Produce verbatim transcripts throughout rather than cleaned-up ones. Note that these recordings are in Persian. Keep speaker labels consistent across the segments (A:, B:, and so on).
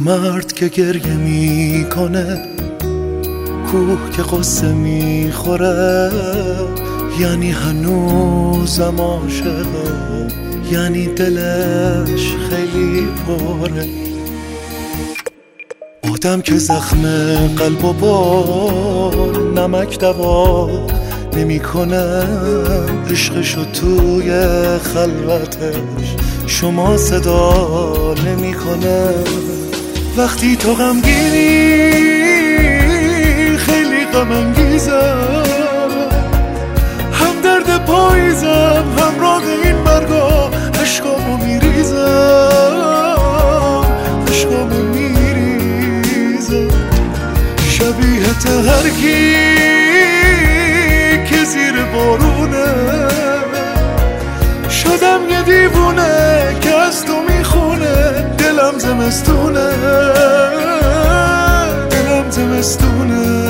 A: مرد که گریه میکنه، کوه که قصه میخوره، یعنی هنوزم عاشقه، یعنی دلش خیلی پره. آدم که زخم قلب و با نمک دوا نمی کنه، عشقشو توی خلوتش شما صدا نمی کنه. وقتی تو غمگینی خیلی غم انگیزم، هم درد پاییزم همراه این مرگا، عشقامو میریزم عشقامو میریزم. شبیه تهرکی که زیر بارونه، شدم یه دیوونه که از تو میخونه. دلم زمستونه دلم زمستونه.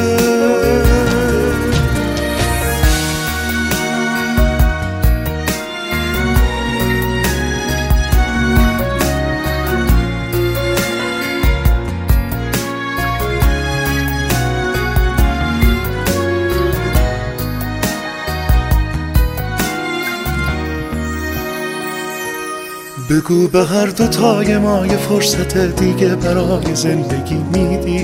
A: بگو به هر دو تای ما یه فرصت دیگه برای زندگی میدی.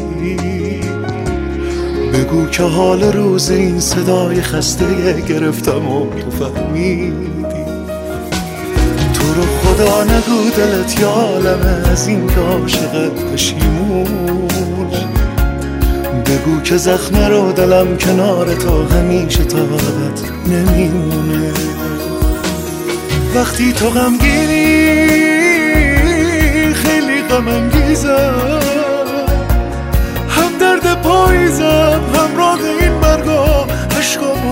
A: بگو که حال روز این صدای خسته گرفتم و تو فهمیدی. تو رو خدا نگو دلت یه عالمه از این که عاشقت پشیمون. بگو که زخم رو دلم کنار تو همیشه تا ابد نمیمونه. وقتی تو غمگینی خیلی غم انگیزم، هم درد پاییزم همراه این مرگا، عشقامو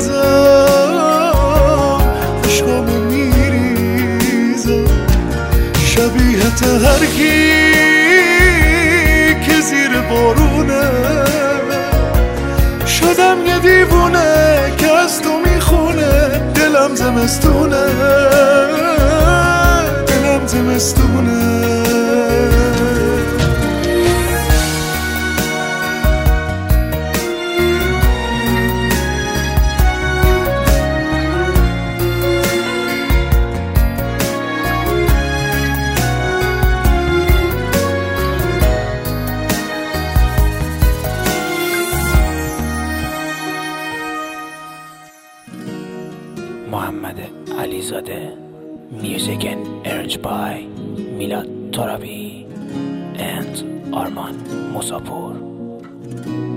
A: میریزم عشقامو میریزم. شبیه تهرکی که زیر بارونه، شدم یه دیوونه که از تو میخونه. دلم زمستونه دلم زمستونه.
B: محمد علیزاده. Music and arranged by Milad Torabi and Arman Musapur.